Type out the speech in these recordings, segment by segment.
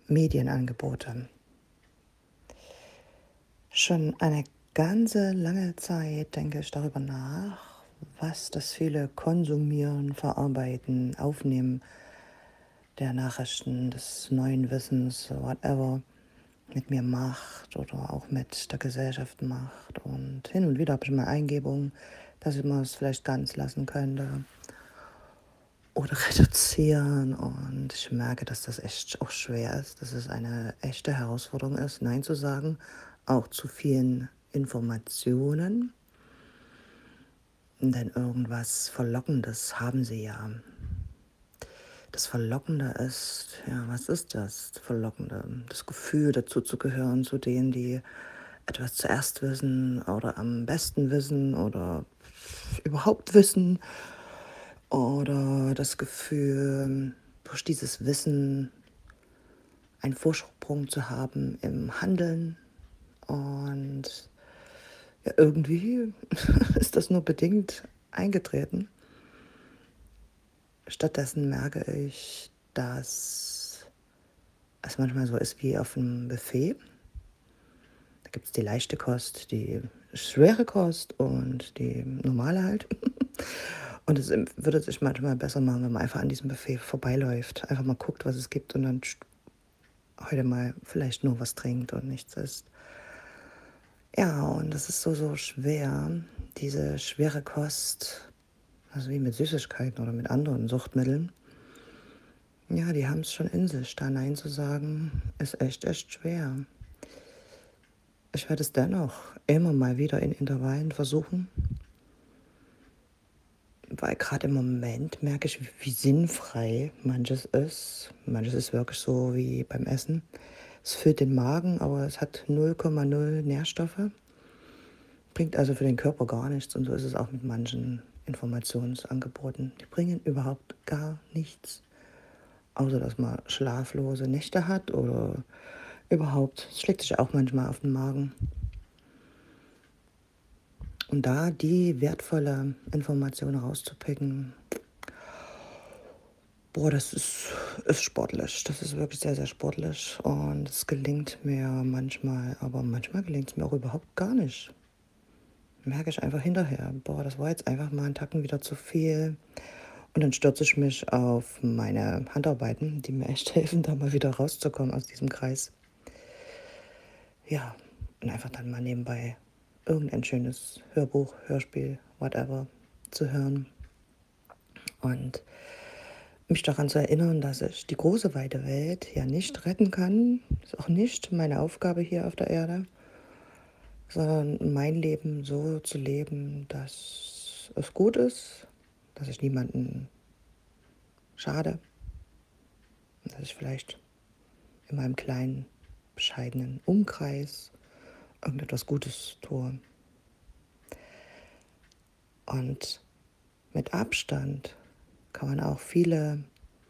Medienangebote. Schon eine ganze lange Zeit denke ich darüber nach, was das viele Konsumieren, Verarbeiten, Aufnehmen der Nachrichten, des neuen Wissens, whatever, mit mir macht oder auch mit der Gesellschaft macht. Und hin und wieder habe ich mal Eingebungen, dass ich mal es vielleicht ganz lassen könnte oder reduzieren. Und ich merke, dass das echt auch schwer ist, dass es eine echte Herausforderung ist, Nein zu sagen, auch zu vielen Informationen. Denn irgendwas Verlockendes haben sie ja. Das Verlockende ist, ja, was ist das Verlockende? Das Gefühl, dazu zu gehören, zu denen, die etwas zuerst wissen oder am besten wissen oder überhaupt wissen. Oder das Gefühl, durch dieses Wissen einen Vorsprung zu haben im Handeln. Und ja, irgendwie ist das nur bedingt eingetreten. Stattdessen merke ich, dass es manchmal so ist wie auf einem Buffet. Da gibt es die leichte Kost, die schwere Kost und die normale halt. Und es würde sich manchmal besser machen, wenn man einfach an diesem Buffet vorbeiläuft. Einfach mal guckt, was es gibt und dann heute mal vielleicht nur was trinkt und nichts isst. Ja, und das ist so schwer, diese schwere Kost, also wie mit Süßigkeiten oder mit anderen Suchtmitteln. Ja, die haben es schon in sich. Da Nein zu sagen, ist echt schwer. Ich werde es dennoch immer mal wieder in Intervallen versuchen, weil gerade im Moment merke ich, wie sinnfrei manches ist. Manches ist wirklich so wie beim Essen. Es füllt den Magen, aber es hat 0,0 Nährstoffe. Bringt also für den Körper gar nichts. Und so ist es auch mit manchen Informationsangeboten. Die bringen überhaupt gar nichts. Außer dass man schlaflose Nächte hat oder überhaupt. Es schlägt sich auch manchmal auf den Magen. Und da die wertvolle Information rauszupicken, boah, das ist sportlich. Das ist wirklich sehr sportlich. Und es gelingt mir manchmal, aber manchmal gelingt es mir auch überhaupt gar nicht. Merke ich einfach hinterher, boah, das war jetzt einfach mal ein Tacken wieder zu viel. Und dann stürze ich mich auf meine Handarbeiten, die mir echt helfen, da mal wieder rauszukommen aus diesem Kreis. Ja, und einfach dann mal nebenbei irgendein schönes Hörbuch, Hörspiel, whatever zu hören. Und mich daran zu erinnern, dass ich die große weite Welt ja nicht retten kann. Ist auch nicht meine Aufgabe hier auf der Erde, sondern mein Leben so zu leben, dass es gut ist, dass ich niemanden schade, dass ich vielleicht in meinem kleinen, bescheidenen Umkreis irgendetwas Gutes tue. Und mit Abstand kann man auch viele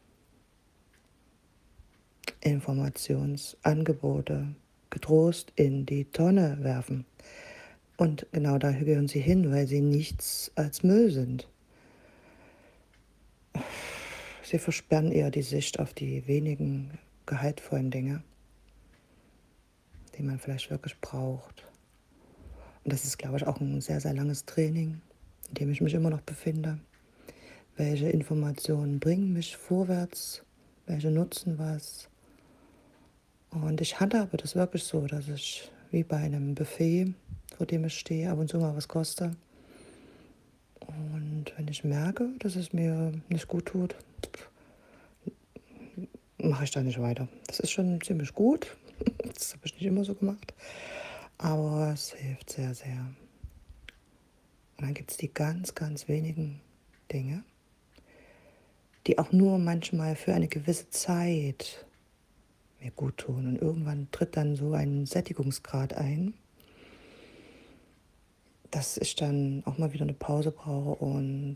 Informationsangebote getrost in die Tonne werfen. Und genau da gehören sie hin, weil sie nichts als Müll sind. Sie versperren eher die Sicht auf die wenigen gehaltvollen Dinge, die man vielleicht wirklich braucht. Und das ist, glaube ich, auch ein sehr langes Training, in dem ich mich immer noch befinde. Welche Informationen bringen mich vorwärts? Welche nutzen was? Und ich handhabe das wirklich so, dass ich wie bei einem Buffet, vor dem ich stehe, ab und zu mal was koste. Und wenn ich merke, dass es mir nicht gut tut, mache ich da nicht weiter. Das ist schon ziemlich gut. Das habe ich nicht immer so gemacht. Aber es hilft sehr. Und dann gibt es die ganz wenigen Dinge, die auch nur manchmal für eine gewisse Zeit mir gut tun. Und irgendwann tritt dann so ein Sättigungsgrad ein, dass ich dann auch mal wieder eine Pause brauche und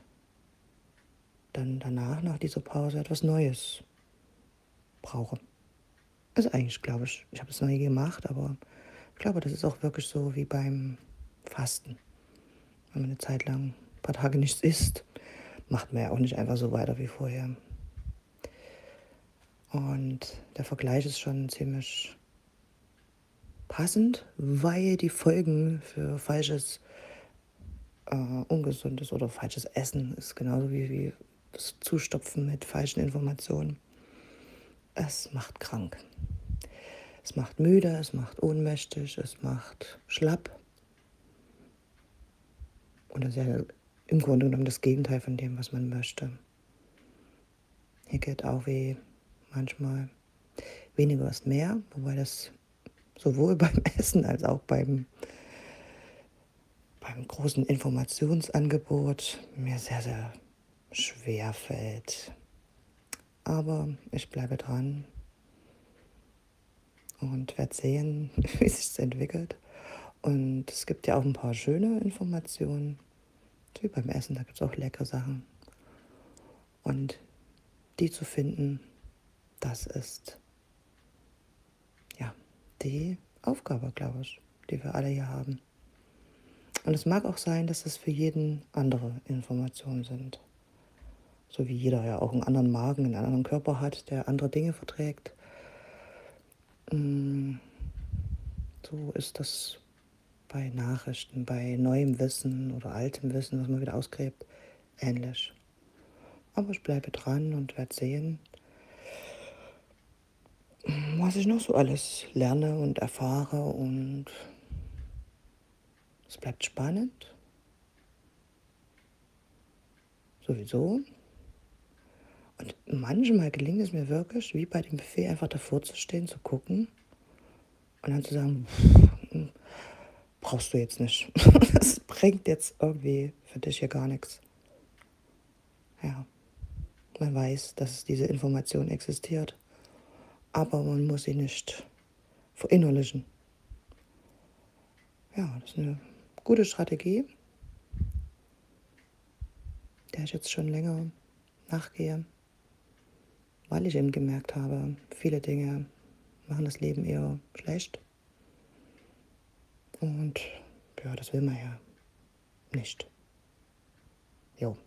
dann danach, nach dieser Pause, etwas Neues brauche. Also eigentlich glaube ich habe es noch nie gemacht, aber ich glaube, das ist auch wirklich so wie beim Fasten. Wenn man eine Zeit lang, ein paar Tage nichts isst, macht man ja auch nicht einfach so weiter wie vorher. Und der Vergleich ist schon ziemlich passend, weil die Folgen für falsches, ungesundes oder falsches Essen ist genauso wie das Zustopfen mit falschen Informationen. Es macht krank. Es macht müde, es macht ohnmächtig, es macht schlapp. Und das ist ja im Grunde genommen das Gegenteil von dem, was man möchte. Hier gilt auch wie manchmal weniger ist mehr, wobei das sowohl beim Essen als auch beim großen Informationsangebot mir sehr, sehr schwer fällt. Aber ich bleibe dran und werde sehen, wie sich es entwickelt. Und es gibt ja auch ein paar schöne Informationen, wie beim Essen, da gibt es auch leckere Sachen. Und die zu finden, das ist ja die Aufgabe, glaube ich, die wir alle hier haben. Und es mag auch sein, dass es für jeden andere Informationen sind. So wie jeder ja auch einen anderen Magen, einen anderen Körper hat, der andere Dinge verträgt. So ist das bei Nachrichten, bei neuem Wissen oder altem Wissen, was man wieder ausgräbt, ähnlich. Aber ich bleibe dran und werde sehen, was ich noch so alles lerne und erfahre. Und es bleibt spannend, sowieso. Und manchmal gelingt es mir wirklich, wie bei dem Buffet, einfach davor zu stehen, zu gucken und dann zu sagen, brauchst du jetzt nicht. Das bringt jetzt irgendwie für dich hier gar nichts. Ja, man weiß, dass diese Information existiert, aber man muss sie nicht verinnerlichen. Ja, das ist eine gute Strategie, der ich jetzt schon länger nachgehe, weil ich eben gemerkt habe, viele Dinge machen das Leben eher schlecht. Und ja, das will man ja nicht. Jo.